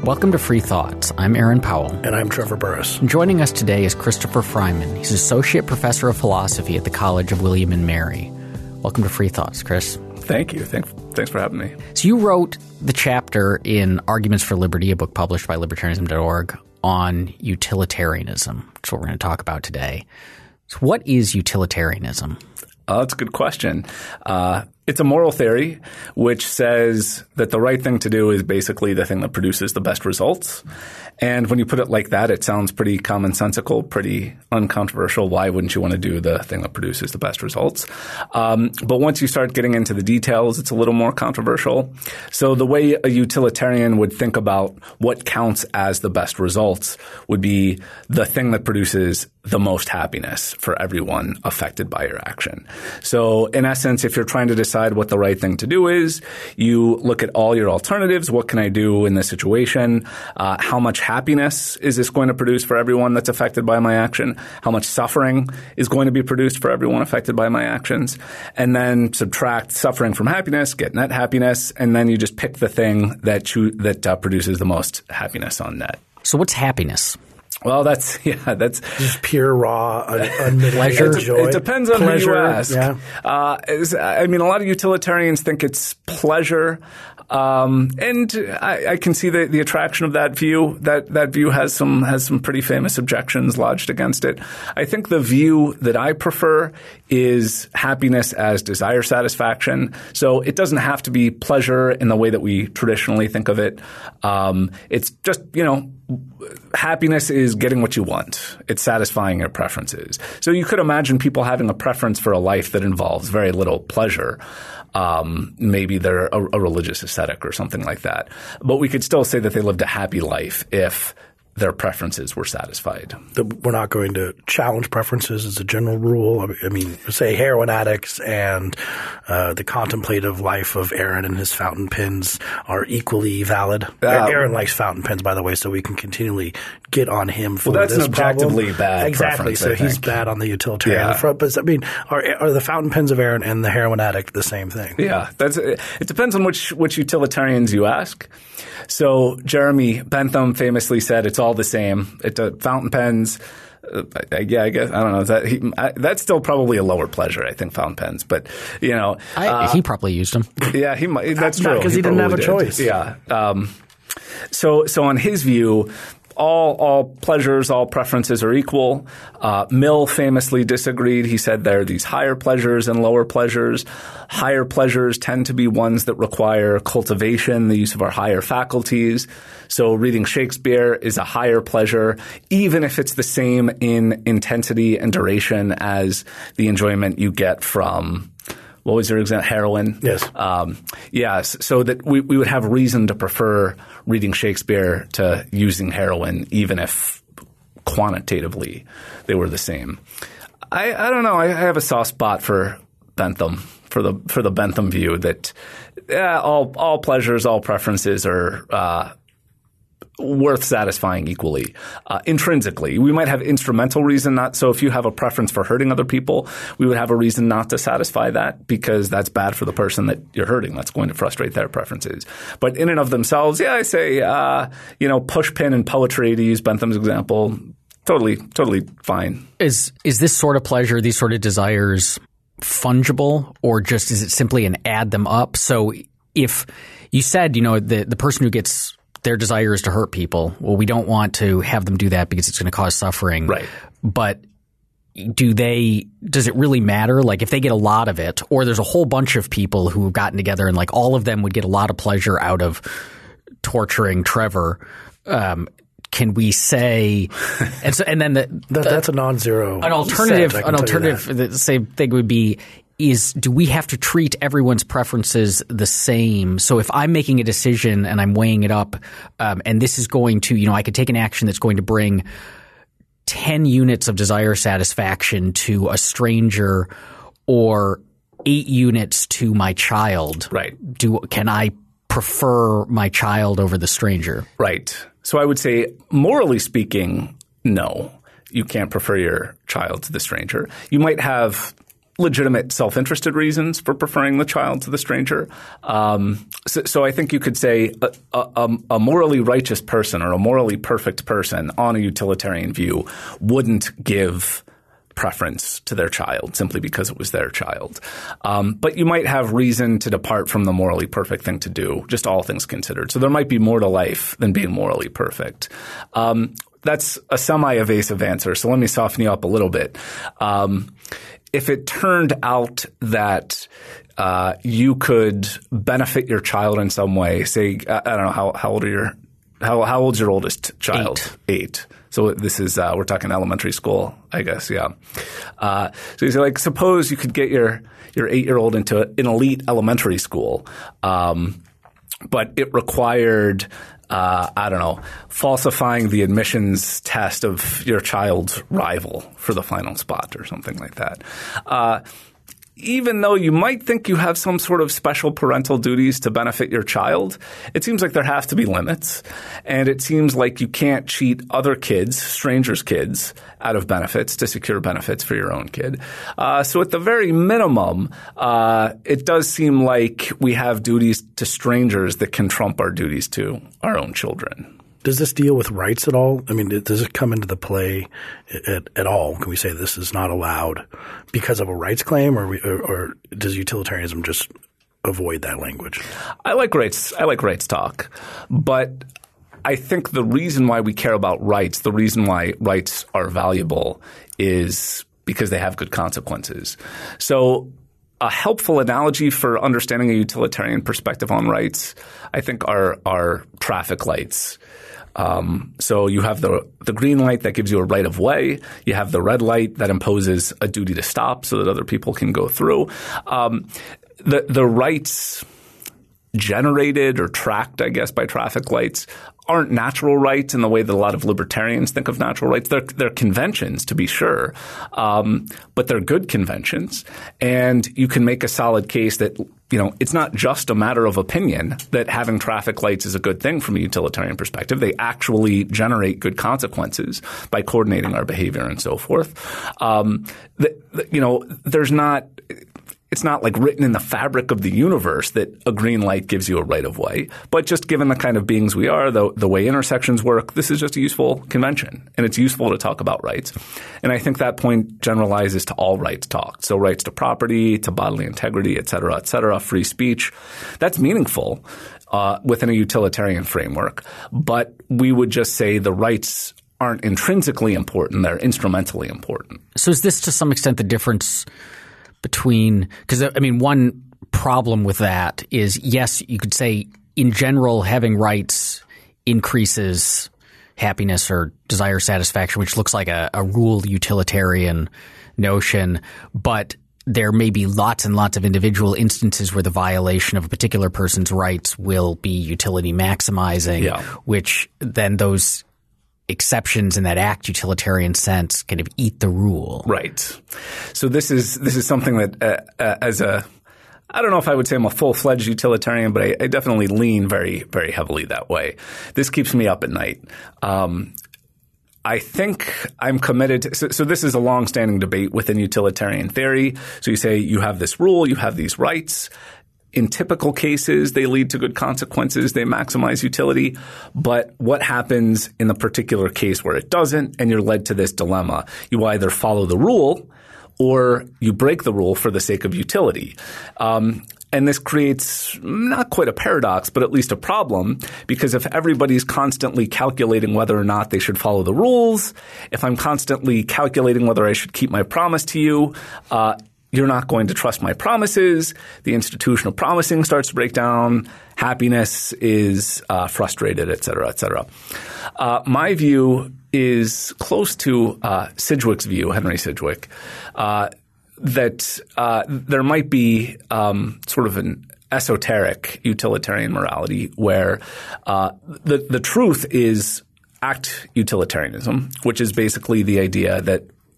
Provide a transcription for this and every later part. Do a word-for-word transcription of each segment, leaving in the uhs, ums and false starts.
Welcome to Free Thoughts. I'm Aaron Powell. And I'm Trevor Burrus. And joining us today is Christopher Freiman. He's Associate Professor of Philosophy at the College of William and Mary. Welcome to Free Thoughts, Chris. Thank you. Thanks, thanks for having me. So you wrote the chapter in Arguments for Liberty, a book published by libertarianism dot org, on utilitarianism, which is what we're going to talk about today. So what is utilitarianism? Uh, that's a good question. Uh, it's a moral theory which says that the right thing to do is basically the thing that produces the best results. And when you put it like that, it sounds pretty commonsensical, pretty uncontroversial. Why wouldn't you want to do the thing that produces the best results? Um, but once you start getting into the details, it's a little more controversial. So the way a utilitarian would think about what counts as the best results would be the thing that produces the most happiness for everyone affected by your action. So in essence, if you're trying to decide what the right thing to do is, you look at all your alternatives. What can I do in this situation? Uh, how much happiness is this going to produce for everyone that's affected by my action? How much suffering is going to be produced for everyone affected by my actions? And then subtract suffering from happiness, get net happiness, and then you just pick the thing that cho- that uh, produces the most happiness on net. So what's happiness? Well, that's yeah, that's just pure raw, un- unmitigated pleasure. joy. It depends on pleasure, who you ask. Yeah. Uh, is, I mean, a lot of utilitarians think it's pleasure, um, and I, I can see the, the attraction of that view. That that view has some has some pretty famous objections lodged against it. I think the view that I prefer is happiness as desire satisfaction. So it doesn't have to be pleasure in the way that we traditionally think of it. Um, it's just, you know, happiness is getting what you want. It's satisfying your preferences. So you could imagine people having a preference for a life that involves very little pleasure. Um, maybe they're a, a religious ascetic or something like that. But we could still say that they lived a happy life if their preferences were satisfied. We're not going to challenge preferences as a general rule. I mean, say heroin addicts and uh, the contemplative life of Aaron and his fountain pens are equally valid. Um, Aaron likes fountain pens, by the way, so we can continually get on him for well, that's this an objectively problem. bad exactly. preference, So I he's think. bad on the utilitarian Yeah. front. But I mean, are, are the fountain pens of Aaron and the heroin addict the same thing? Yeah, that's it. Depends on which which utilitarians you ask. So Jeremy Bentham famously said it's all the same. It uh, fountain pens. Uh, I, yeah, I guess I don't know. That he, I, that's still probably a lower pleasure, I think, fountain pens. But you know, I, uh, he probably used them. Yeah, he might. That's Not true because he, he didn't have a probably choice. Did. Yeah. Um, so so on his view, all all pleasures, all preferences are equal. Uh, Mill famously disagreed. He said there are these higher pleasures and lower pleasures. Higher pleasures tend to be ones that require cultivation, the use of our higher faculties. So reading Shakespeare is a higher pleasure, even if it's the same in intensity and duration as the enjoyment you get from – what was your example? Heroin? Yes. Um, yes. So that we, we would have reason to prefer reading Shakespeare to using heroin, even if quantitatively they were the same. I, I don't know. I have a soft spot for Bentham, for the for the Bentham view that yeah, all all pleasures, all preferences are uh, worth satisfying equally, uh, intrinsically. We might have instrumental reason not. So if you have a preference for hurting other people, we would have a reason not to satisfy that because that's bad for the person that you're hurting. That's going to frustrate their preferences. But in and of themselves, yeah, I say, uh, you know, pushpin and poetry, to use Bentham's example, totally, totally fine. Is is this sort of pleasure, these sort of desires, fungible, or just is it simply an add them up? So if you said, you know, the the person who gets their desire is to hurt people. Well, we don't want to have them do that because it's going to cause suffering. Right. But do they – does it really matter? Like if they get a lot of it, or there's a whole bunch of people who have gotten together and like all of them would get a lot of pleasure out of torturing Trevor, um, can we say – and so and then the, that, that's a non-zero an alternative set, an alternative the same thing would be – is do we have to treat everyone's preferences the same? So if I'm making a decision and I'm weighing it up um, and this is going to, you know, I could take an action that's going to bring ten units of desire satisfaction to a stranger or eight units to my child. Right. Do can I prefer my child over the stranger? Right. So I would say, morally speaking, no. You can't prefer your child to the stranger. You might have legitimate self-interested reasons for preferring the child to the stranger. Um, so, so I think you could say a, a, a morally righteous person or a morally perfect person on a utilitarian view wouldn't give preference to their child simply because it was their child. Um, but you might have reason to depart from the morally perfect thing to do, just all things considered. So there might be more to life than being morally perfect. Um, that's a semi-evasive answer, so let me soften you up a little bit. Um, if it turned out that uh, you could benefit your child in some way, say, I, I don't know, how, how old are your how, how old's your oldest child? Eight. Eight. So this is uh, we're talking elementary school, I guess. Yeah. Uh, so you say, like, suppose you could get your your eight year old into an elite elementary school, um, but it required uh, I don't know falsifying the admissions test of your child's rival for the final spot or something like that. Uh, Even though you might think you have some sort of special parental duties to benefit your child, it seems like there have to be limits. And it seems like you can't cheat other kids, strangers' kids, out of benefits to secure benefits for your own kid. Uh, so at the very minimum, uh, it does seem like we have duties to strangers that can trump our duties to our own children. Does this deal with rights at all? I mean, does it come into the play at, at all? Can we say this is not allowed because of a rights claim, or, we, or, or does utilitarianism just avoid that language? I like rights. I like rights talk, but I think the reason why we care about rights, the reason why rights are valuable, is because they have good consequences. So a helpful analogy for understanding a utilitarian perspective on rights, I think, are are traffic lights. Um, so you have the the green light that gives you a right of way. You have the red light that imposes a duty to stop so that other people can go through. Um, the the rights generated or tracked, I guess, by traffic lights aren't natural rights in the way that a lot of libertarians think of natural rights. They're, they're conventions, to be sure, um, but they're good conventions. And you can make a solid case that, you know, it's not just a matter of opinion that having traffic lights is a good thing from a utilitarian perspective. They actually generate good consequences by coordinating our behavior and so forth. Um, the, the, you know, there's not – it's not like written in the fabric of the universe that a green light gives you a right of way. But just given the kind of beings we are, the, the way intersections work, this is just a useful convention. And it's useful to talk about rights. And I think that point generalizes to all rights talk. So rights to property, to bodily integrity, et cetera, et cetera, free speech. That's meaningful uh, within a utilitarian framework. But we would just say the rights aren't intrinsically important. They're instrumentally important. So is this to some extent the difference between – because, I mean, one problem with that is, yes, you could say in general having rights increases happiness or desire satisfaction, which looks like a, a rule utilitarian notion, but there may be lots and lots of individual instances where the violation of a particular person's rights will be utility maximizing, yeah. which then those – exceptions in that act utilitarian sense kind of eat the rule. Right. So this is this is something that uh, uh, as a I don't know if I would say I'm a full-fledged utilitarian, but I, I definitely lean very, very heavily that way. This keeps me up at night. Um, I think I'm committed to, so, so this is a long-standing debate within utilitarian theory. So you say you have this rule, you have these rights. In typical cases, they lead to good consequences. They maximize utility. But what happens in the particular case where it doesn't, and you're led to this dilemma? You either follow the rule or you break the rule for the sake of utility. Um, and this creates not quite a paradox, but at least a problem, because if everybody's constantly calculating whether or not they should follow the rules, if I'm constantly calculating whether I should keep my promise to you, uh, you're not going to trust my promises. The institution of promising starts to break down. Happiness is uh, frustrated, et cetera, et cetera. Uh, my view is close to uh, Sidgwick's view, Henry Sidgwick, uh, that uh, there might be um, sort of an esoteric utilitarian morality where uh, the the truth is act utilitarianism, which is basically the idea that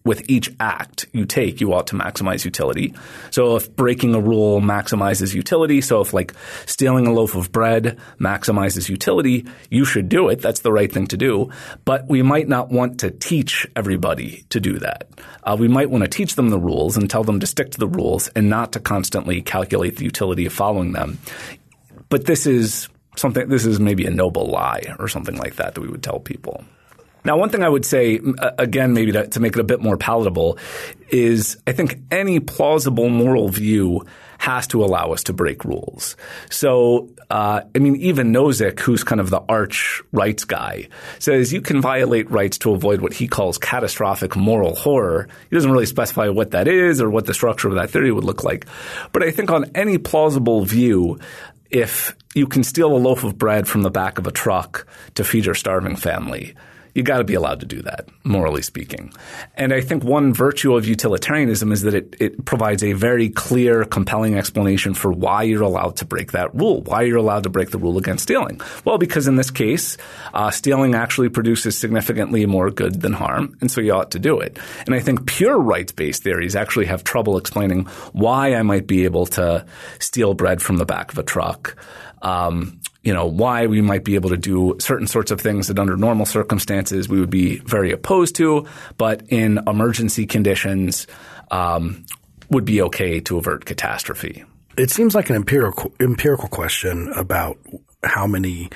with each act you take, you ought to maximize utility. So if breaking a rule maximizes utility, so if like stealing a loaf of bread maximizes utility, you should do it. That's the right thing to do. But we might not want to teach everybody to do that. Uh, we might want to teach them the rules and tell them to stick to the rules and not to constantly calculate the utility of following them. But this is something, this is maybe a noble lie or something like that that we would tell people. Now, one thing I would say, again, maybe to, to make it a bit more palatable, is I think any plausible moral view has to allow us to break rules. So, uh, I mean, even Nozick, who's kind of the arch rights guy, says you can violate rights to avoid what he calls catastrophic moral horror. He doesn't really specify what that is or what the structure of that theory would look like. But I think on any plausible view, if you can steal a loaf of bread from the back of a truck to feed your starving family, you got to be allowed to do that, morally speaking. And I think one virtue of utilitarianism is that it, it provides a very clear, compelling explanation for why you're allowed to break that rule, why you're allowed to break the rule against stealing. Well, because in this case, uh, stealing actually produces significantly more good than harm, and so you ought to do it. And I think pure rights-based theories actually have trouble explaining why I might be able to steal bread from the back of a truck. Um, you know, why we might be able to do certain sorts of things that under normal circumstances we would be very opposed to, but in emergency conditions um, would be okay to avert catastrophe. It seems like an empirical empirical question about how many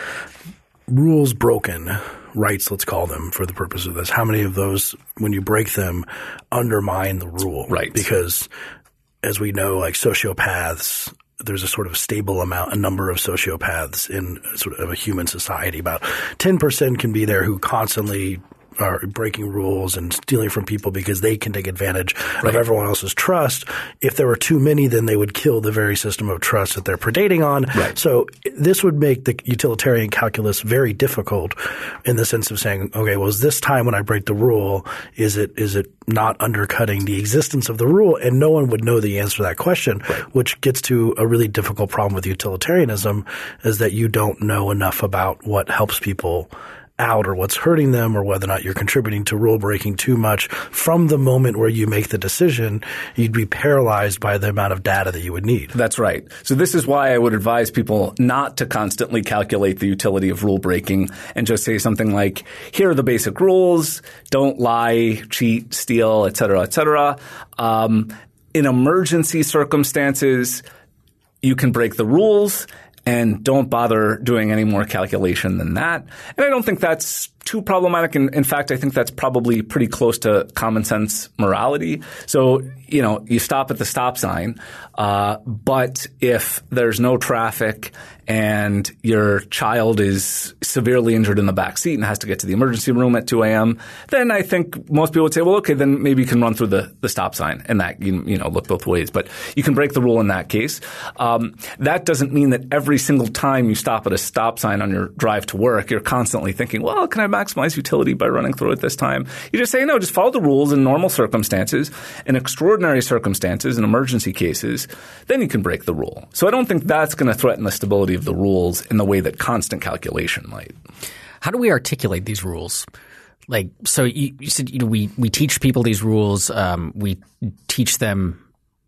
rules broken, rights, let's call them for the purpose of this, how many of those, when you break them, undermine the rule. Right. Because as we know, like sociopaths – there's a sort of stable amount, a number of sociopaths in sort of a human society. About ten percent can be there who constantly are breaking rules and stealing from people because they can take advantage right. of everyone else's trust. If there were too many, then they would kill the very system of trust that they're predating on. Right. So this would make the utilitarian calculus very difficult in the sense of saying, okay, well, is this time when I break the rule, is it is it not undercutting the existence of the rule? And no one would know the answer to that question, right. which gets to a really difficult problem with utilitarianism, is that you don't know enough about what helps people out or what's hurting them or whether or not you're contributing to rule breaking too much. From the moment where you make the decision, you'd be paralyzed by the amount of data that you would need. That's right. So this is why I would advise people not to constantly calculate the utility of rule breaking and just say something like, here are the basic rules, don't lie, cheat, steal, et cetera, et cetera. Um, in emergency circumstances, you can break the rules and don't bother doing any more calculation than that. And I don't think that's too problematic. In, in fact, I think that's probably pretty close to common sense morality. So, you know, you stop at the stop sign, uh, but if there's no traffic and your child is severely injured in the back seat and has to get to the emergency room at two a.m., then I think most people would say, well, okay, then maybe you can run through the, the stop sign and that, you, you know, look both ways. But you can break the rule in that case. Um, that doesn't mean that every single time you stop at a stop sign on your drive to work, you're constantly thinking, well, can I maximize utility by running through it this time? You just say, no, just follow the rules in normal circumstances. In extraordinary circumstances, in emergency cases, then you can break the rule. So I don't think that's going to threaten the stability of the rules in the way that constant calculation might. How do we articulate these rules? Like, so you, you said, you know, we, we teach people these rules. Um, we teach them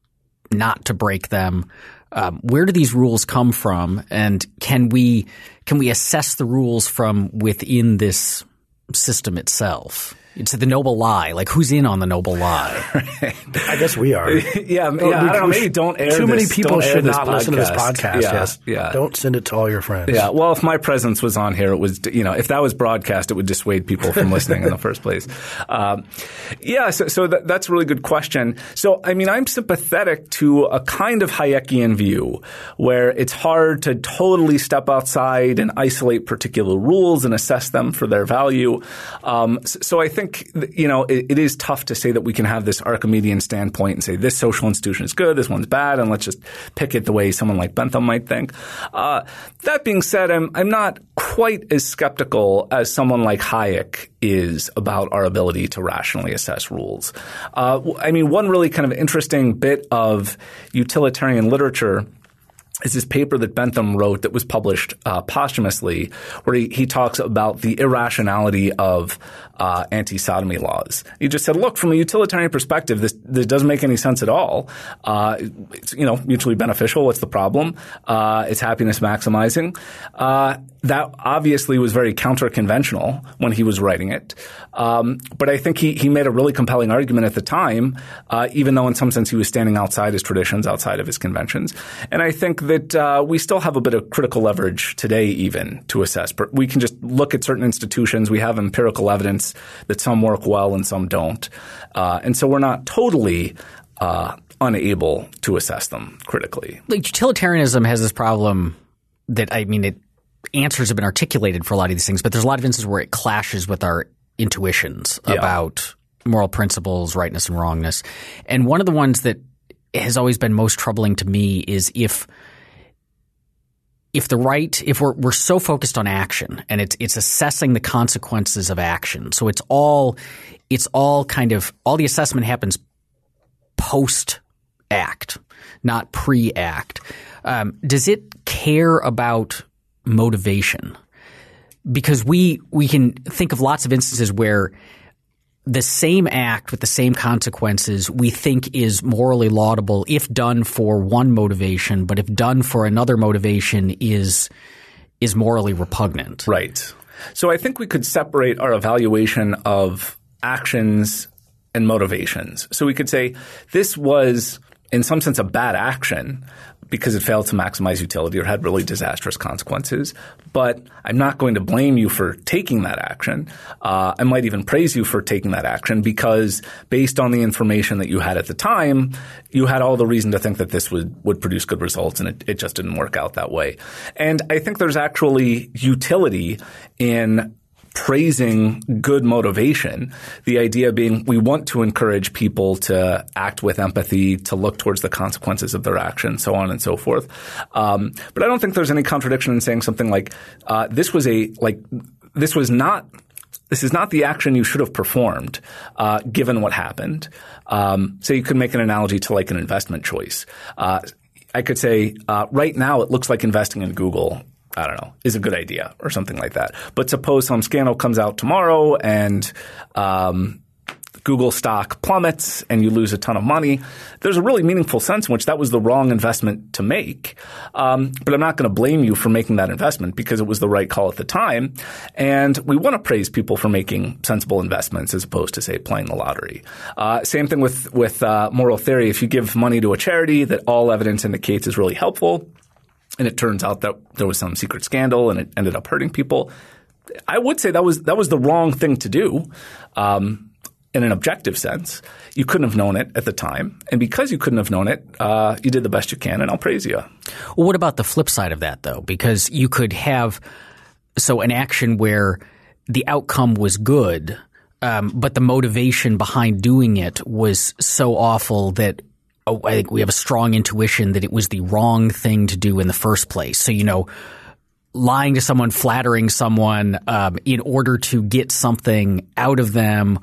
not to break them. Um, where do these rules come from? And can we, can we assess the rules from within this system itself? It's the noble lie. Like, who's in on the noble lie? I guess we are. yeah, yeah. I don't know. Maybe don't air Too this, many people should not podcast. listen to this podcast. Yeah, yes. Yeah. Don't send it to all your friends. Yeah. Well, if my presence was on here, it was, you know, if that was broadcast, it would dissuade people from listening in the first place. Um, yeah. So, so that, that's a really good question. So, I mean, I'm sympathetic to a kind of Hayekian view where it's hard to totally step outside and isolate particular rules and assess them for their value. Um, so, so I think, you know, It, it is tough to say that we can have this Archimedean standpoint and say this social institution is good, this one's bad, and let's just pick it the way someone like Bentham might think. Uh, that being said, I'm, I'm not quite as skeptical as someone like Hayek is about our ability to rationally assess rules. Uh, I mean, one really kind of interesting bit of utilitarian literature is this paper that Bentham wrote that was published uh, posthumously, where he, he talks about the irrationality of uh, anti-sodomy laws. He just said, look, from a utilitarian perspective, this, this doesn't make any sense at all. Uh, it's, you know, mutually beneficial. What's the problem? Uh, it's happiness maximizing. Uh, that obviously was very counter-conventional when he was writing it. Um, but I think he, he made a really compelling argument at the time, uh, even though in some sense he was standing outside his traditions, outside of his conventions. And I think that uh, we still have a bit of critical leverage today even to assess. We can just look at certain institutions. We have empirical evidence that some work well and some don't. Uh, and so we're not totally uh, unable to assess them critically. Like utilitarianism has this problem that, I mean, it answers have been articulated for a lot of these things, but there's a lot of instances where it clashes with our intuitions yeah. about moral principles, rightness and wrongness. And one of the ones that has always been most troubling to me is if if the right – if we're we're so focused on action and it's it's assessing the consequences of action. So it's all it's all kind of – all the assessment happens post-act, not pre-act. Um, does it care about motivation? Because we we can think of lots of instances where the same act with the same consequences we think is morally laudable if done for one motivation, but if done for another motivation is is morally repugnant. Right. So I think we could separate our evaluation of actions and motivations. So we could say this was in some sense a bad action because it failed to maximize utility or had really disastrous consequences. But I'm not going to blame you for taking that action. Uh, I might even praise you for taking that action because based on the information that you had at the time, you had all the reason to think that this would, would produce good results, and it, it just didn't work out that way. And I think there's actually utility in praising good motivation, the idea being we want to encourage people to act with empathy, to look towards the consequences of their actions, so on and so forth. Um, but I don't think there's any contradiction in saying something like uh, this was a like this was not this is not the action you should have performed uh, given what happened. Um, so you could make an analogy to like an investment choice. Uh, I could say uh, right now it looks like investing in Google I don't know, is a good idea or something like that. But suppose some scandal comes out tomorrow and um, Google stock plummets and you lose a ton of money. There's a really meaningful sense in which that was the wrong investment to make. Um, but I'm not going to blame you for making that investment because it was the right call at the time. And we want to praise people for making sensible investments as opposed to, say, playing the lottery. Uh, same thing with, with uh, moral theory. If you give money to a charity that all evidence indicates is really helpful, and it turns out that there was some secret scandal and it ended up hurting people, I would say that was that was the wrong thing to do um, in an objective sense. You couldn't have known it at the time. And because you couldn't have known it, uh, you did the best you can, and I'll praise you. Well, what about the flip side of that, though? Because you could have – so an action where the outcome was good, um, but the motivation behind doing it was so awful that – I think we have a strong intuition that it was the wrong thing to do in the first place. So, you know, lying to someone, flattering someone um, in order to get something out of them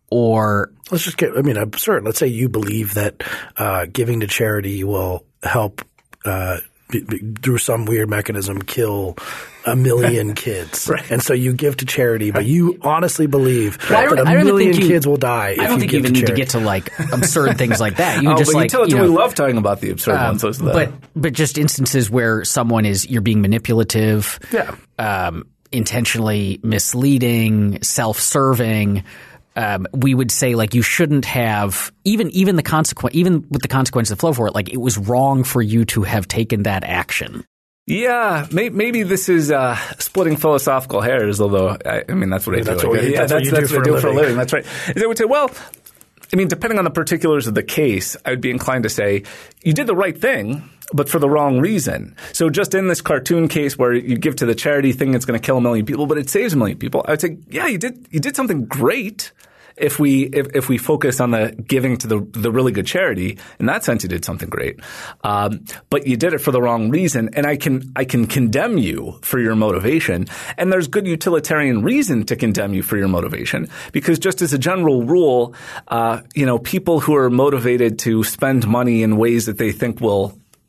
or – Let's just get – I mean, absurd. Let's say you believe that uh, giving to charity will help uh, through some weird mechanism kill a million kids. Right. And so you give to charity, but you honestly believe well, that a million you, kids will die if you give to charity. I don't think you even need to get to like absurd things like that. You oh, just but like, you, you know, we love talking about the absurd um, ones. Those the, but but just instances where someone is you're being manipulative, yeah. um, intentionally misleading, self-serving. Um, we would say like you shouldn't have even even the consequence even with the consequences that flow for it. Like it was wrong for you to have taken that action. Yeah, may, maybe this is uh, splitting philosophical hairs. Although I, I mean that's what I that's do. What, yeah, that's, that's what you that's do, what for, I do a for a living. That's right. Is I would say, well, I mean, depending on the particulars of the case, I would be inclined to say you did the right thing, but for the wrong reason. So just in this cartoon case where you give to the charity thing, it's going to kill a million people, but it saves a million people. I would say, yeah, you did you did something great. If we if, if we focus on the giving to the the really good charity, in that sense, you did something great. Um, but you did it for the wrong reason, and I can I can condemn you for your motivation. And there's good utilitarian reason to condemn you for your motivation, because just as a general rule, uh, you know, people who are motivated to spend money in ways that they think will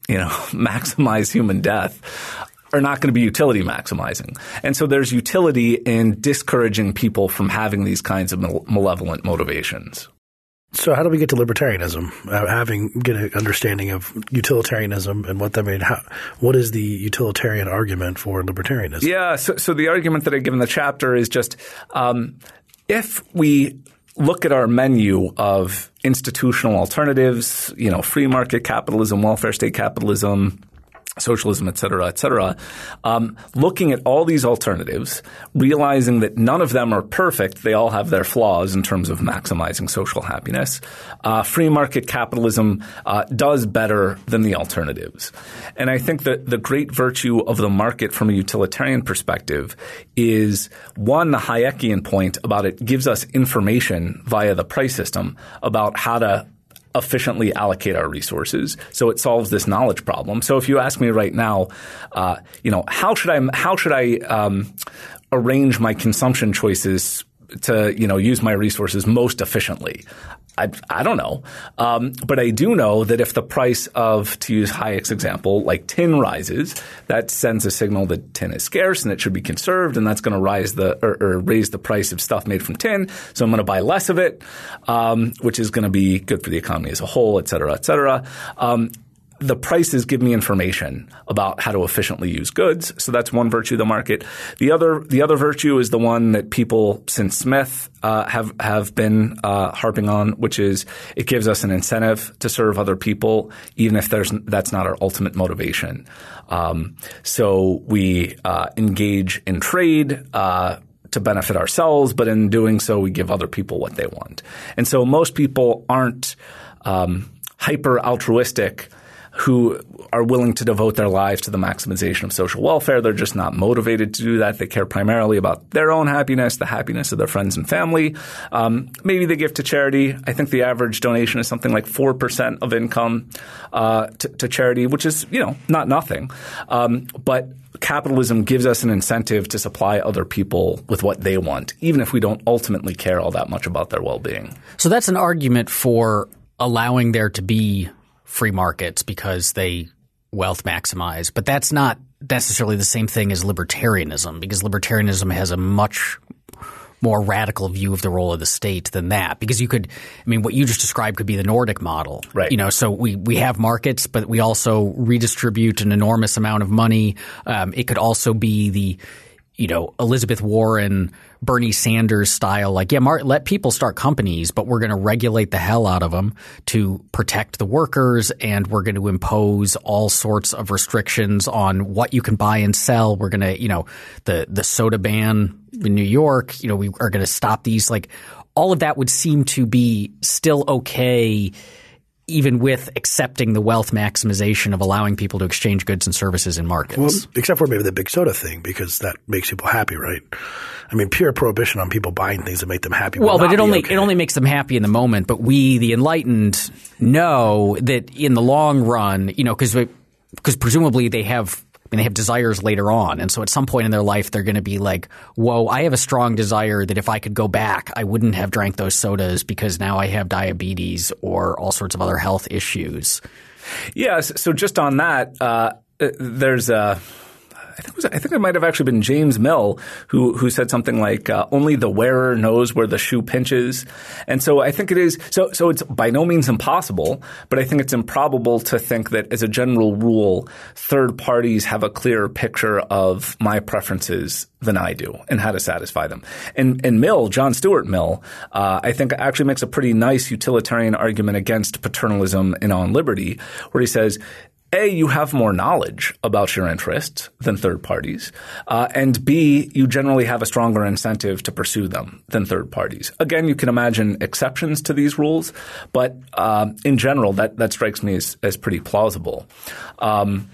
you know, maximize human death are not going to be utility maximizing. And so there's utility in discouraging people from having these kinds of malevolent motivations. So how do we get to libertarianism? Uh, having get an understanding of utilitarianism and what that means. How, what is the utilitarian argument for libertarianism? Yeah. So, so the argument that I give in the chapter is just um, if we look at our menu of institutional alternatives, you know, free market capitalism, welfare state capitalism, socialism, et cetera, et cetera, um, looking at all these alternatives, realizing that none of them are perfect. They all have their flaws in terms of maximizing social happiness. Uh, free market capitalism uh, does better than the alternatives. And I think that the great virtue of the market from a utilitarian perspective is, one, the Hayekian point about it gives us information via the price system about how to efficiently allocate our resources. So it solves this knowledge problem. So if you ask me right now, uh, you know, how should I how should I um, arrange my consumption choices to, you know, use my resources most efficiently? I, I don't know. Um, but I do know that if the price of, to use Hayek's example, like tin rises, that sends a signal that tin is scarce and it should be conserved, and that's going to rise the or, or raise the price of stuff made from tin. So I'm going to buy less of it, um, which is going to be good for the economy as a whole, et cetera, et cetera. Um, The prices give me information about how to efficiently use goods. So that's one virtue of the market. The other the other virtue is the one that people since Smith uh, have have been uh, harping on, which is it gives us an incentive to serve other people, even if there's that's not our ultimate motivation. Um, so we uh, engage in trade uh, to benefit ourselves, but in doing so, we give other people what they want. And so most people aren't um, hyper altruistic who are willing to devote their lives to the maximization of social welfare. They're just not motivated to do that. They care primarily about their own happiness, the happiness of their friends and family. Um, maybe they give to charity. I think the average donation is something like four percent of income uh, to, to charity, which is, you know, not nothing. Um, but capitalism gives us an incentive to supply other people with what they want, even if we don't ultimately care all that much about their well-being. So that's an argument for allowing there to be free markets because they wealth maximize. But that's not necessarily the same thing as libertarianism, because libertarianism has a much more radical view of the role of the state than that. Because you could – I mean, what you just described could be the Nordic model. Right. You know, so we, we have markets, but we also redistribute an enormous amount of money. Um, it could also be the – you know, Elizabeth Warren, Bernie Sanders style, like, yeah, Mark, let people start companies, but we're going to regulate the hell out of them to protect the workers, and we're going to impose all sorts of restrictions on what you can buy and sell. We're going to, you know, the the soda ban in New York, you know, we are going to stop these. Like, all of that would seem to be still okay, even with accepting the wealth maximization of allowing people to exchange goods and services in markets. Well, except for maybe the big soda thing, because that makes people happy, right? I mean, pure prohibition on people buying things that make them happy. Well, but it only okay. it only makes them happy in the moment. But we, the enlightened, know that in the long run, you know, because because presumably they have. And they have desires later on. And so at some point in their life, they're going to be like, whoa, I have a strong desire that if I could go back, I wouldn't have drank those sodas because now I have diabetes or all sorts of other health issues. Yes. Yeah, so just on that, uh, there's a – I think it was, I think it might have actually been James Mill who who said something like uh, only the wearer knows where the shoe pinches. And so I think it is so so it's by no means impossible, but I think it's improbable to think that as a general rule, third parties have a clearer picture of my preferences than I do and how to satisfy them. And, and Mill, John Stuart Mill, uh, I think actually makes a pretty nice utilitarian argument against paternalism and on liberty, where he says, A, you have more knowledge about your interests than third parties, uh, and B, you generally have a stronger incentive to pursue them than third parties. Again, you can imagine exceptions to these rules, but uh, in general, that, that strikes me as, as pretty plausible. Um,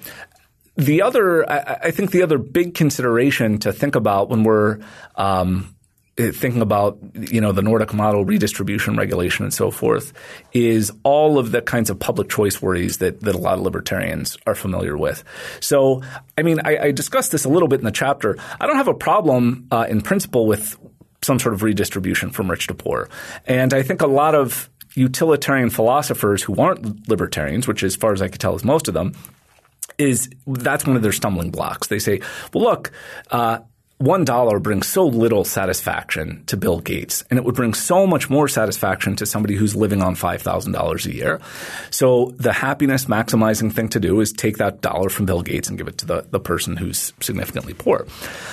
the other – I, I think the other big consideration to think about when we're um, – thinking about, you know, the Nordic model, redistribution regulation and so forth, is all of the kinds of public choice worries that, that a lot of libertarians are familiar with. So, I mean, I, I discussed this a little bit in the chapter. I don't have a problem uh, in principle with some sort of redistribution from rich to poor. And I think a lot of utilitarian philosophers who aren't libertarians, which as far as I could tell is most of them, is that's one of their stumbling blocks. They say, well, look, uh, one dollar brings so little satisfaction to Bill Gates, and it would bring so much more satisfaction to somebody who's living on five thousand dollars a year. So the happiness maximizing thing to do is take that dollar from Bill Gates and give it to the, the person who's significantly poor.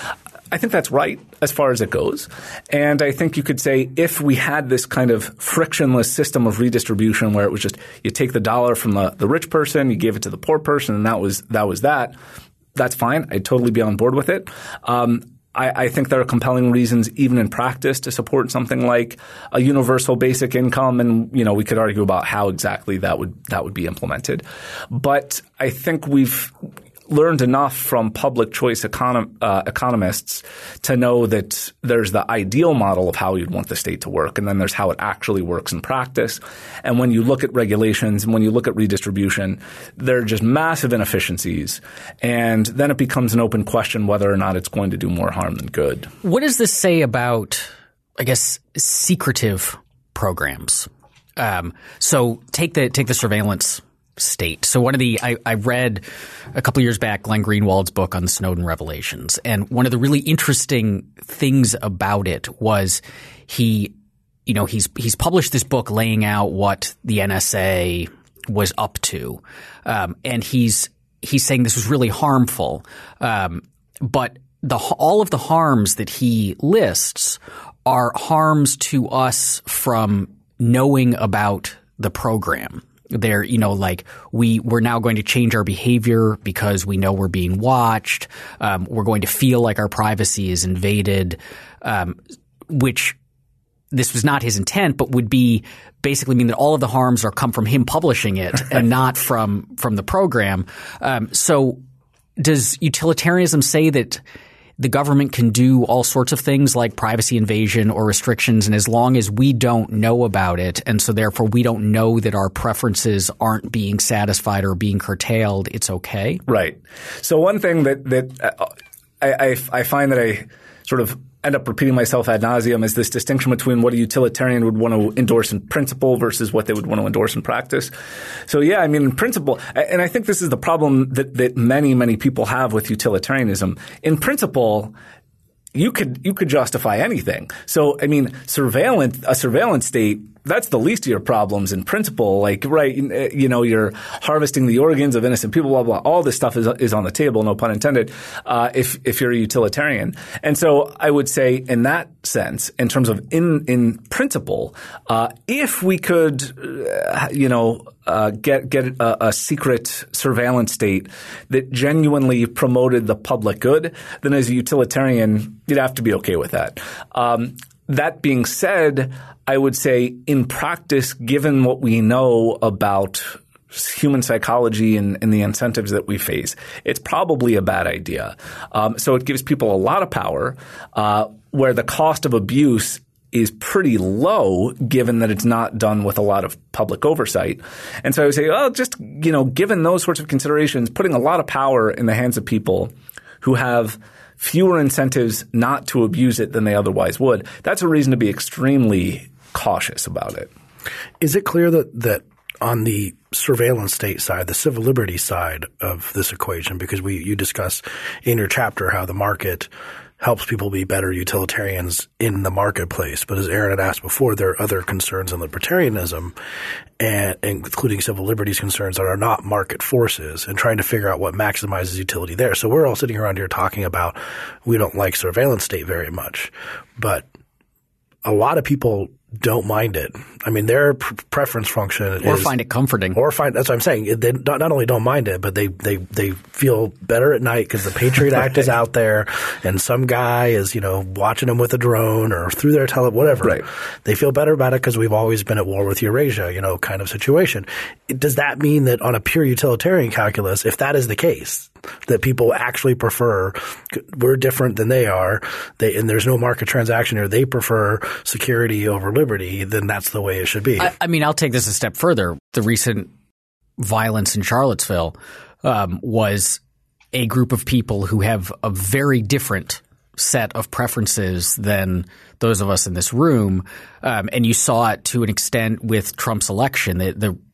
I think that's right as far as it goes. And I think you could say if we had this kind of frictionless system of redistribution where it was just you take the dollar from the, the rich person, you gave it to the poor person, and that was that was that, that's fine. I'd totally be on board with it. Um, I, I think there are compelling reasons even in practice to support something like a universal basic income, and you know we could argue about how exactly that would that would be implemented. But I think we've learned enough from public choice econo- uh, economists to know that there's the ideal model of how you'd want the state to work, and then there's how it actually works in practice. And when you look at regulations and when you look at redistribution, there are just massive inefficiencies. And then it becomes an open question whether or not it's going to do more harm than good. What does this say about, I guess, secretive programs? Um, so take the take the surveillance state. So one of the I, I read a couple of years back Glenn Greenwald's book on the Snowden revelations, and one of the really interesting things about it was he, you know, he's he's published this book laying out what the N S A was up to, um, and he's he's saying this was really harmful, um, but the all of the harms that he lists are harms to us from knowing about the program. They're, you know, like we, we're now going to change our behavior because we know we're being watched. Um, we're going to feel like our privacy is invaded, um, which this was not his intent, but would be basically mean that all of the harms are come from him publishing it and not from, from the program. Um, so does utilitarianism say that the government can do all sorts of things like privacy invasion or restrictions, and as long as we don't know about it, and so therefore we don't know that our preferences aren't being satisfied or being curtailed, it's okay? Right. So one thing that that uh, I, I, I find that I sort of end up repeating myself ad nauseum is this distinction between what a utilitarian would want to endorse in principle versus what they would want to endorse in practice. So yeah, I mean, in principle, and I think this is the problem that, that many, many people have with utilitarianism. In principle, you could you could justify anything. So I mean, surveillance a surveillance state, that's the least of your problems in principle. Like, right, you know, you're harvesting the organs of innocent people, blah, blah. All this stuff is is on the table, no pun intended, uh, if if you're a utilitarian. And so I would say in that sense, in terms of in in principle, uh, if we could, uh, you know, uh, get get a, a secret surveillance state that genuinely promoted the public good, then as a utilitarian, you'd have to be okay with that. Um, that being said, I would say in practice, given what we know about human psychology and, and the incentives that we face, it's probably a bad idea. Um, so it gives people a lot of power uh, where the cost of abuse is pretty low given that it's not done with a lot of public oversight. And so I would say, oh, just, you know, given those sorts of considerations, putting a lot of power in the hands of people who have fewer incentives not to abuse it than they otherwise would, that's a reason to be extremely cautious about it. Is it clear that, that on the surveillance state side, the civil liberties side of this equation, because we you discuss in your chapter how the market helps people be better utilitarians in the marketplace. But as Aaron had asked before, there are other concerns in libertarianism, and including civil liberties concerns that are not market forces, and trying to figure out what maximizes utility there. So we're all sitting around here talking about we don't like surveillance state very much, but a lot of people don't mind it. I mean, their pr- preference function or is – Or find it comforting. Or find – that's what I'm saying. They not, not only don't mind it, but they, they, they feel better at night because the Patriot Act is out there and some guy is, you know, watching them with a drone or through their tele – whatever. Right. They feel better about it because we've always been at war with Eurasia, you know, kind of situation. Does that mean that on a pure utilitarian calculus, if that is the case, that people actually prefer – we're different than they are, they, and there's no market transaction here, they prefer security over liberty, then that's the way it should be. I, I mean, I'll take this a step further. The recent violence in Charlottesville um, was a group of people who have a very different set of preferences than those of us in this room. Um, and you saw it to an extent with Trump's election. The, the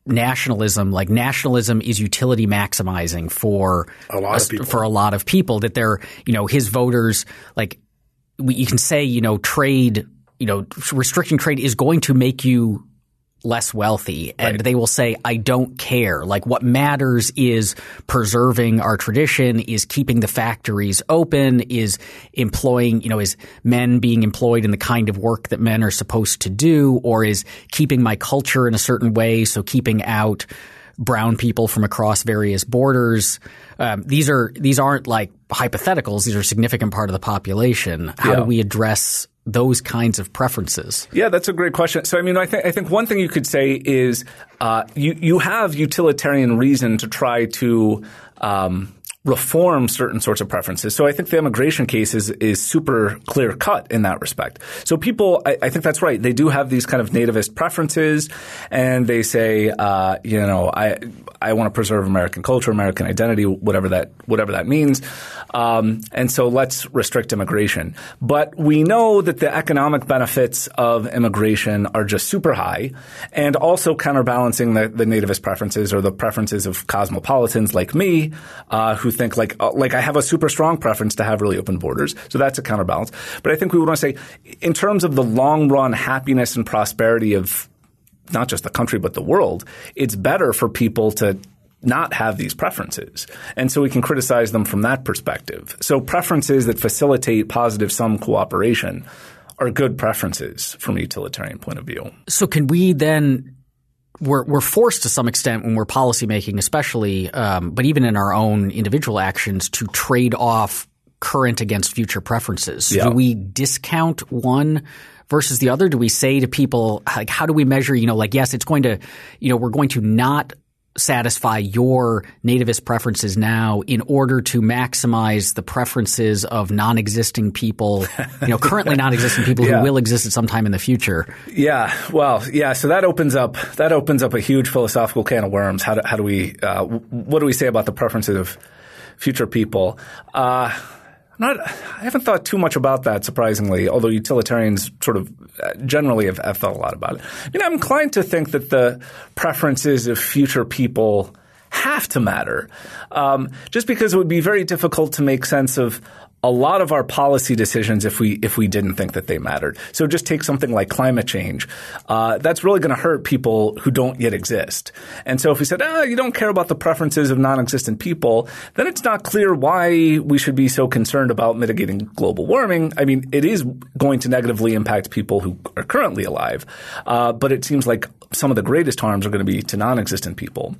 nationalism, like nationalism is utility maximizing for a lot of people. for a lot of people, that they're, you know, his voters, like we, you can say, you know, trade, you know, restricting trade is going to make you less wealthy, and right. they will say, I don't care. Like what matters is preserving our tradition, is keeping the factories open, is employing, you know, is men being employed in the kind of work that men are supposed to do, or is keeping my culture in a certain way. So keeping out brown people from across various borders. Um, these are, these aren't like hypotheticals. These are a significant part of the population. How yeah. do we address those kinds of preferences? Yeah, that's a great question. So, I mean, I think I think one thing you could say is uh, you you have utilitarian reason to try to um, reform certain sorts of preferences. So I think the immigration case is, is super clear cut in that respect. So people, I, I think that's right. They do have these kind of nativist preferences, and they say, uh, you know, I I want to preserve American culture, American identity, whatever that whatever that means. Um, and so let's restrict immigration. But we know that the economic benefits of immigration are just super high, and also counterbalancing the, the nativist preferences or the preferences of cosmopolitans like me, uh, who think like uh, like I have a super strong preference to have really open borders. So that's a counterbalance. But I think we would want to say, in terms of the long run happiness and prosperity of not just the country but the world, it's better for people to not have these preferences. And so we can criticize them from that perspective. So preferences that facilitate positive sum cooperation are good preferences from a utilitarian point of view. So can we then we're we're forced to some extent when we're policymaking, especially, um, but even in our own individual actions, to trade off current against future preferences. So yeah. Do we discount one versus the other? Do we say to people, like, how do we measure, you know, like, yes, it's going to, you know, we're going to not satisfy your nativist preferences now in order to maximize the preferences of non-existing people, you know, currently non-existing people yeah. who will exist at some time in the future. Yeah. Well, yeah. So that opens up, that opens up a huge philosophical can of worms. How do, how do we, uh, what do we say about the preferences of future people? Uh, Not, I haven't thought too much about that, surprisingly, although utilitarians sort of generally have, have thought a lot about it. I mean, I'm inclined to think that the preferences of future people have to matter, um, just because it would be very difficult to make sense of a lot of our policy decisions if we if we didn't think that they mattered. So just take something like climate change. Uh, that's really going to hurt people who don't yet exist. And so if we said, ah, you don't care about the preferences of non-existent people, then it's not clear why we should be so concerned about mitigating global warming. I mean, it is going to negatively impact people who are currently alive, uh, but it seems like some of the greatest harms are going to be to non-existent people.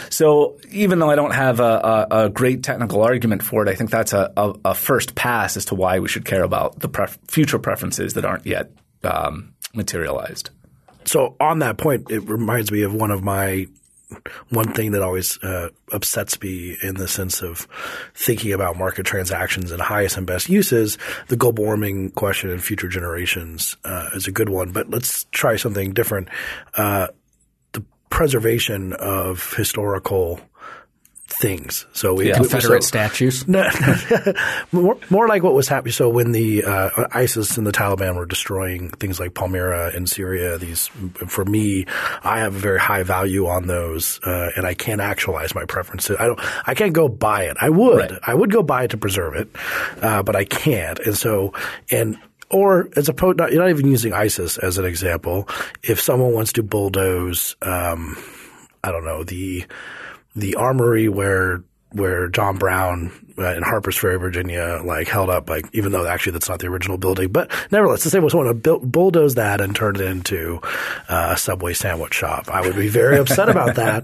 So even though I don't have a, a, a great technical argument for it, I think that's a, a, a first pass as to why we should care about the pref- future preferences that aren't yet um, materialized. So on that point, it reminds me of one of my one thing that always uh, upsets me in the sense of thinking about market transactions and highest and best uses. The global warming question in future generations uh, is a good one, but let's try something different. Uh, the preservation of historical things. So we yeah, Confederate so, statues. No, more, more like what was happening. So when the uh, ISIS and the Taliban were destroying things like Palmyra in Syria, these for me, I have a very high value on those, uh, and I can't actualize my preferences. I don't. I can't go buy it. I would. Right. I would go buy it to preserve it, uh, but I can't. And so and. Or as opposed, not, you're not even using ISIS as an example. If someone wants to bulldoze, um, I don't know, the the armory where where John Brown uh, in Harpers Ferry, Virginia, like held up, like even though actually that's not the original building, but nevertheless, the same was someone to bulldoze that and turn it into uh, a Subway sandwich shop. I would be very upset about that.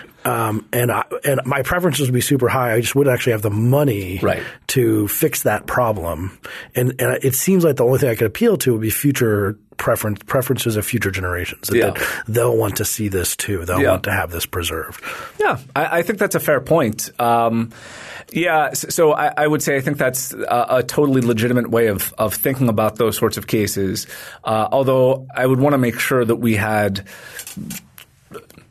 Um, and I, and my preferences would be super high. I just wouldn't actually have the money right. to fix that problem. And, and it seems like the only thing I could appeal to would be future preference preferences of future generations. That, yeah. that they'll want to see this too. They'll yeah. want to have this preserved. Yeah, I, I think that's a fair point. Um, yeah, so I, I would say I think that's a, a totally legitimate way of of thinking about those sorts of cases. Uh, although I would want to make sure that we had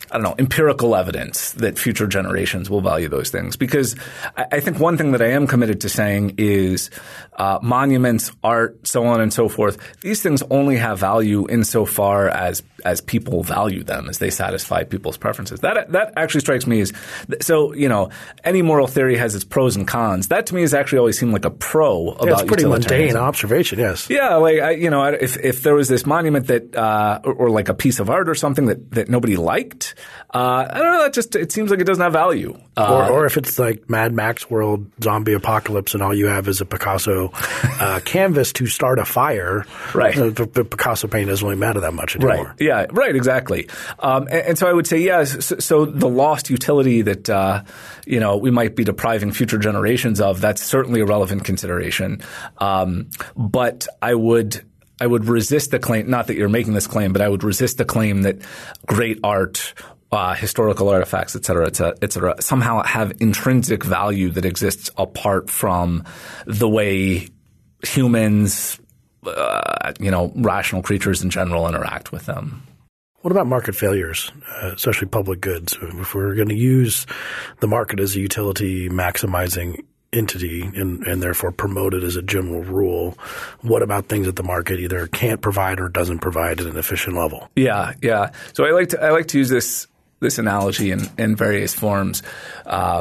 I don't know, empirical evidence that future generations will value those things. Because I, I think one thing that I am committed to saying is uh, monuments, art, so on and so forth, these things only have value insofar as as people value them, as they satisfy people's preferences. That that actually strikes me as – so, you know, any moral theory has its pros and cons. That to me has actually always seemed like a pro about yeah, it's pretty utilitarianism. mundane observation, yes. Yeah, like, I, you know, if if there was this monument that uh, – or, or like a piece of art or something that, that nobody liked, uh, I don't know, that just – it seems like it doesn't have value. Uh, or, or if it's like Mad Max world zombie apocalypse and all you have is a Picasso uh, canvas to start a fire, right. uh, the, the Picasso paint doesn't really matter that much anymore. Right, yeah, right, exactly. Um, and, and so I would say, yes, so, so the lost utility that, uh, you know, we might be depriving future generations of, that's certainly a relevant consideration. Um, but I would – I would resist the claim – not that you're making this claim, but I would resist the claim that great art – Uh, historical artifacts, et cetera, et cetera, et cetera, somehow have intrinsic value that exists apart from the way humans, uh, you know, rational creatures in general interact with them. What about market failures, uh, especially public goods? If we're going to use the market as a utility maximizing entity and, and therefore promote it as a general rule, what about things that the market either can't provide or doesn't provide at an efficient level? Yeah, yeah. So I like to I like to use this this analogy in, in various forms. Uh,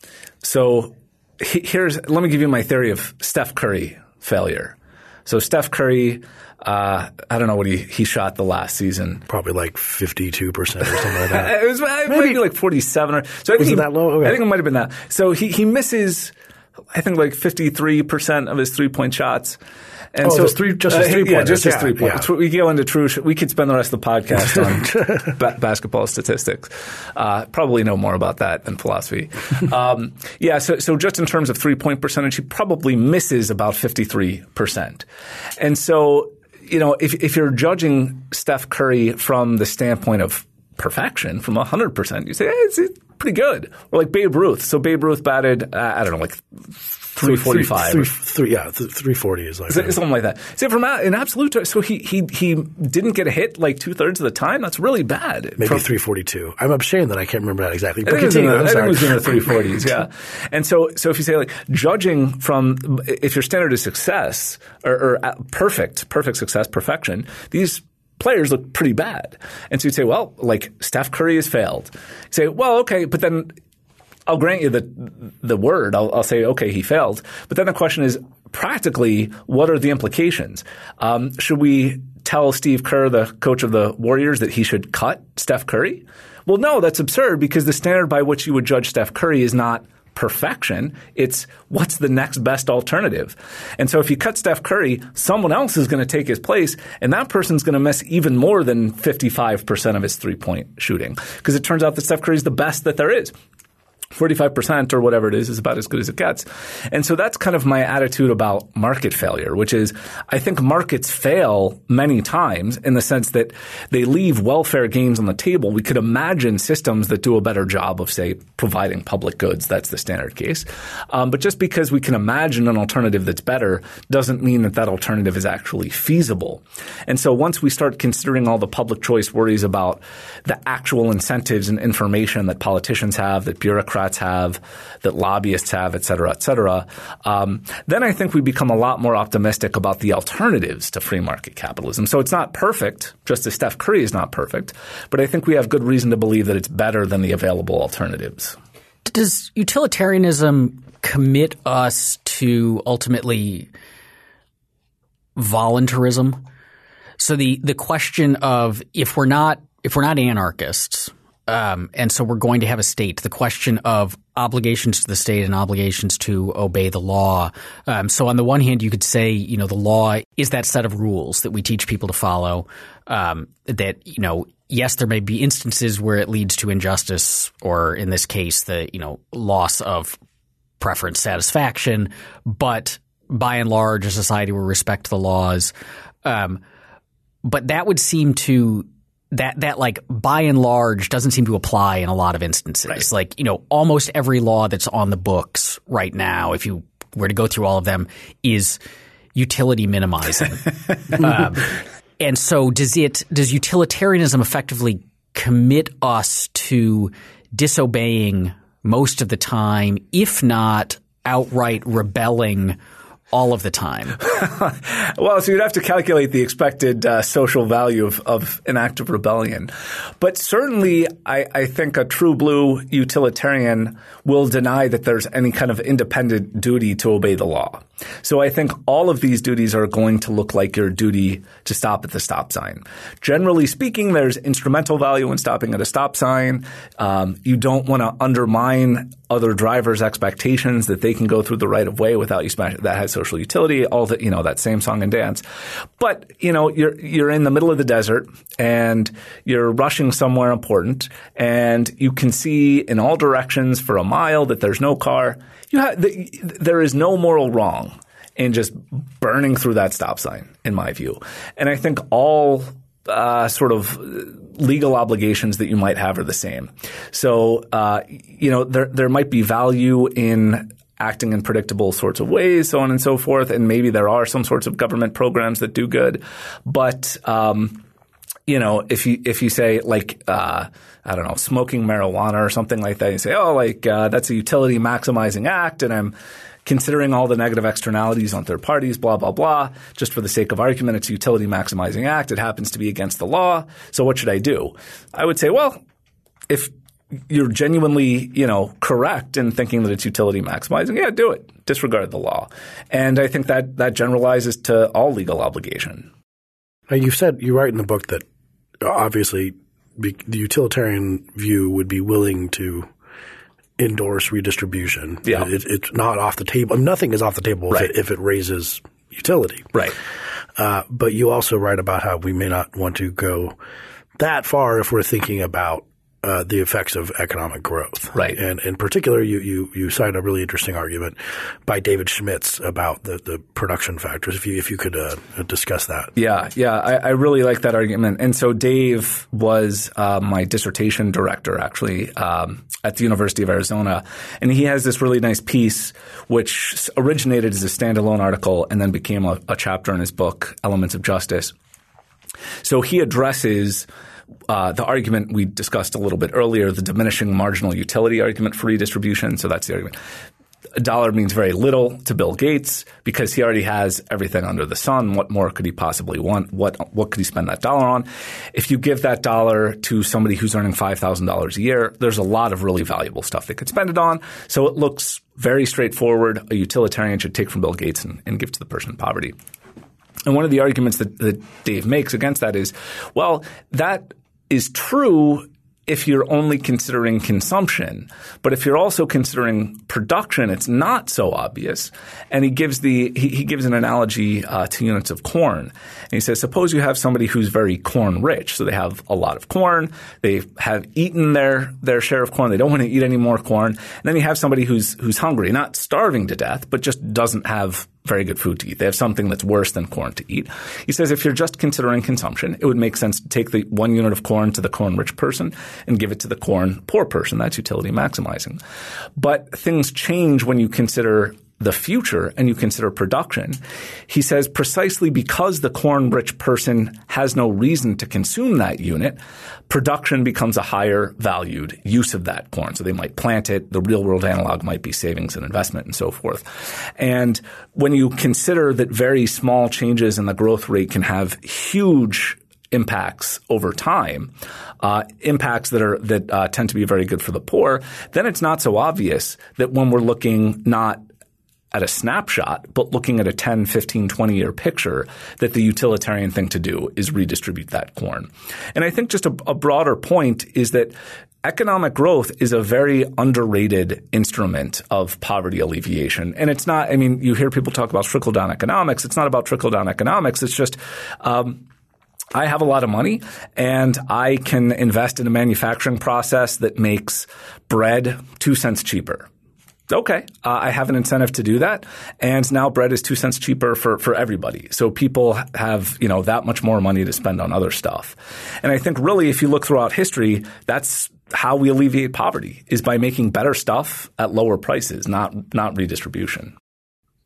so he, here's let me give you my theory of Steph Curry failure. So Steph Curry, uh, I don't know what he, he shot the last season. Probably like fifty-two percent or something like that. It was maybe, maybe like forty-seven or so. I think was he, it that low? Okay. I think it might have been that. So he he misses, I think, like fifty-three percent of his three point shots. And oh, so just three, just his three uh, yeah, just his yeah, three pointers. Yeah. We go into true. We could spend the rest of the podcast on ba- basketball statistics. Uh, probably know more about that than philosophy. Um, yeah. So, so just in terms of three point percentage, he probably misses about fifty-three percent. And so, you know, if if you're judging Steph Curry from the standpoint of perfection, from one hundred percent, you say hey, it's, it's pretty good. Or like Babe Ruth. So Babe Ruth batted, uh, I don't know, like three forty-five. Three, three, three, yeah, three forty is like something like that. So from in absolute, so he he he didn't get a hit like two thirds of the time. That's really bad. Maybe from, three forty-two. I'm ashamed that I can't remember that exactly. But I think, continue. it was in the, I think it was in the sorry. three forties. Yeah, and so so if you say like judging from if your standard is success or, or perfect perfect success perfection, these players look pretty bad. And so you'd say, well, like Steph Curry has failed. You say, well, okay, but then I'll grant you the the word. I'll, I'll say, okay, he failed. But then the question is, practically, what are the implications? Um, should we tell Steve Kerr, the coach of the Warriors, that he should cut Steph Curry? Well, no, that's absurd because the standard by which you would judge Steph Curry is not perfection. It's what's the next best alternative. And so if you cut Steph Curry, someone else is going to take his place, and that person's going to miss even more than fifty-five percent of his three-point shooting because it turns out that Steph Curry is the best that there is. forty-five percent or whatever it is is about as good as it gets. And so that's kind of my attitude about market failure, which is I think markets fail many times in the sense that they leave welfare gains on the table. We could imagine systems that do a better job of, say, providing public goods. That's the standard case. Um, but just because we can imagine an alternative that's better doesn't mean that that alternative is actually feasible. And so once we start considering all the public choice worries about the actual incentives and information that politicians have, that bureaucrats have, that lobbyists have, et cetera, et cetera, um, then I think we become a lot more optimistic about the alternatives to free market capitalism. So it's not perfect, just as Steph Curry is not perfect, but I think we have good reason to believe that it's better than the available alternatives. Does utilitarianism commit us to ultimately voluntarism? So the the question of if we're not if we're not anarchists, Um, and so we're going to have a state. The question of obligations to the state and obligations to obey the law. Um, so on the one hand, you could say, you know, the law is that set of rules that we teach people to follow. Um, that, you know, yes, there may be instances where it leads to injustice or in this case, the, you know, loss of preference satisfaction. But by and large, a society will respect the laws. Um, but that would seem to That that like by and large doesn't seem to apply in a lot of instances. Right. Like, you know, almost every law that's on the books right now, if you were to go through all of them, is utility minimizing. um, and so does it does utilitarianism effectively commit us to disobeying most of the time, if not outright rebelling all of the time? Well, so you'd have to calculate the expected uh, social value of, of an act of rebellion. But certainly I, I think a true blue utilitarian will deny that there's any kind of independent duty to obey the law. So I think all of these duties are going to look like your duty to stop at the stop sign. Generally speaking, there's instrumental value in stopping at a stop sign. Um, you don't want to undermine other drivers' expectations that they can go through the right of way without you smash it. That has social utility, all that, you know, that same song and dance. But, you know, you're, you're in the middle of the desert and you're rushing somewhere important and you can see in all directions for a mile that there's no car. You have, the, there is no moral wrong in just burning through that stop sign, in my view. And I think all uh, sort of legal obligations that you might have are the same. So, uh, you know, there there might be value in acting in predictable sorts of ways, so on and so forth. And maybe there are some sorts of government programs that do good. But, um, you know, if you if you say like uh, I don't know, smoking marijuana or something like that, you say, oh, like uh, that's a utility maximizing act, and I'm considering all the negative externalities on third parties, blah, blah, blah. Just for the sake of argument, it's a utility maximizing act. It happens to be against the law. So what should I do? I would say, well, if you're genuinely, you know, correct in thinking that it's utility maximizing, yeah, do it. Disregard the law. And I think that that generalizes to all legal obligation. Now, you've said, you write in the book that obviously the utilitarian view would be willing to endorse redistribution. Yeah. It, it's not off the table. Nothing is off the table right. if, it, if it raises utility. Right. Uh, but you also write about how we may not want to go that far if we're thinking about uh, the effects of economic growth. Right. And in particular, you, you, you cite a really interesting argument by David Schmitz about the, the production factors. If you, if you could uh, discuss that. Yeah. Yeah. I, I really like that argument. And so Dave was uh, my dissertation director actually um, at the University of Arizona. And he has this really nice piece which originated as a standalone article and then became a, a chapter in his book, Elements of Justice. So he addresses Uh, the argument we discussed a little bit earlier, the diminishing marginal utility argument for redistribution. So that's the argument. A dollar means very little to Bill Gates because he already has everything under the sun. What more could he possibly want? What what could he spend that dollar on? If you give that dollar to somebody who's earning five thousand dollars a year, there's a lot of really valuable stuff they could spend it on. So it looks very straightforward. A utilitarian should take from Bill Gates and, and give to the person in poverty. And one of the arguments that, that Dave makes against that is, well, that is true if you're only considering consumption. But if you're also considering production, it's not so obvious. And he gives the he, he gives an analogy uh, to units of corn. And he says, suppose you have somebody who's very corn rich. So they have a lot of corn. They have eaten their their share of corn. They don't want to eat any more corn. And then you have somebody who's who's hungry, not starving to death, but just doesn't have very good food to eat. They have something that's worse than corn to eat. He says if you're just considering consumption, it would make sense to take the one unit of corn to the corn-rich person and give it to the corn-poor person. That's utility maximizing. But things change when you consider the future and you consider production. He says precisely because the corn-rich person has no reason to consume that unit, production becomes a higher valued use of that corn. So they might plant it. The real-world analog might be savings and investment and so forth. And when you consider that very small changes in the growth rate can have huge impacts over time, uh, impacts that are that uh, tend to be very good for the poor, then it's not so obvious that when we're looking not at a snapshot, but looking at a ten, fifteen, twenty year picture, that the utilitarian thing to do is redistribute that corn. And I think just a, a broader point is that economic growth is a very underrated instrument of poverty alleviation. And it's not – I mean, you hear people talk about trickle-down economics. It's not about trickle-down economics. It's just um, – I have a lot of money and I can invest in a manufacturing process that makes bread two cents cheaper. Okay, uh, I have an incentive to do that, and now bread is two cents cheaper for, for everybody. So people have, you know, that much more money to spend on other stuff. And I think really if you look throughout history, that's how we alleviate poverty is by making better stuff at lower prices, not not redistribution.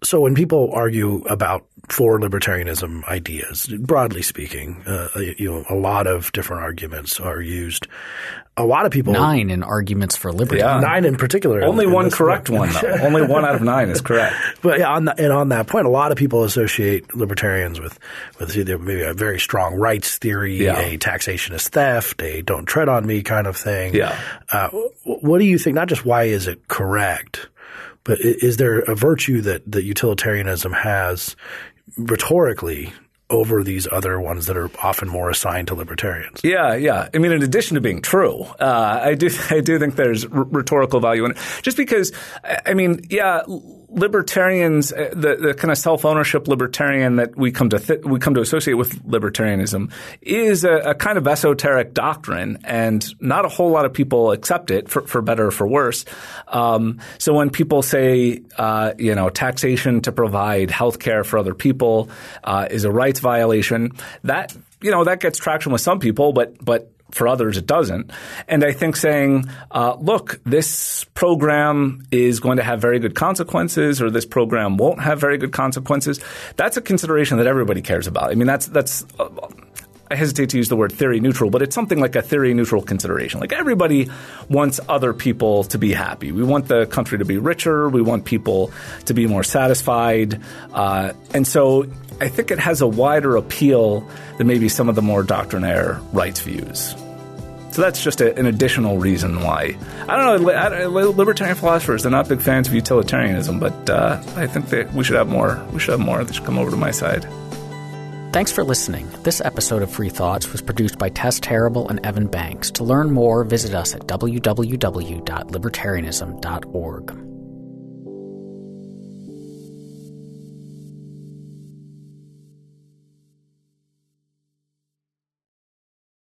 So when people argue about for libertarianism ideas, broadly speaking, uh, you know, a lot of different arguments are used. A lot of people nine in arguments for liberty. Yeah. Nine in particular. Only in one this correct book. one, though. Only one out of nine is correct. But yeah, on the, and on that point, a lot of people associate libertarians with with either maybe a very strong rights theory, Yeah. a taxation is theft, a don't tread on me kind of thing. Yeah. Uh, what do you think? Not just why is it correct, but is there a virtue that, that utilitarianism has rhetorically over these other ones that are often more assigned to libertarians? Yeah, yeah. I mean, in addition to being true, uh, I do I do think there's r- rhetorical value in it. Just because, I mean, yeah, libertarians, the, the kind of self-ownership libertarian that we come to th- we come to associate with libertarianism is a, a kind of esoteric doctrine, and not a whole lot of people accept it for, for better or for worse. Um, so when people say, uh, you know, taxation to provide health care for other people uh, is a rights violation, that you know that gets traction with some people, but but. For others, it doesn't. And I think saying, uh, look, this program is going to have very good consequences, or this program won't have very good consequences, that's a consideration that everybody cares about. I mean, that's that's. Uh, I hesitate to use the word theory neutral, but it's something like a theory neutral consideration. Like everybody wants other people to be happy. We want the country to be richer. We want people to be more satisfied. Uh, and so I think it has a wider appeal than maybe some of the more doctrinaire rights views. So that's just a, an additional reason why. I don't know. I don't, libertarian philosophers, they're not big fans of utilitarianism, but uh, I think that we should have more. We should have more. They should come over to my side. Thanks for listening. This episode of Free Thoughts was produced by Tess Terrible and Evan Banks. To learn more, visit us at w w w dot libertarianism dot org.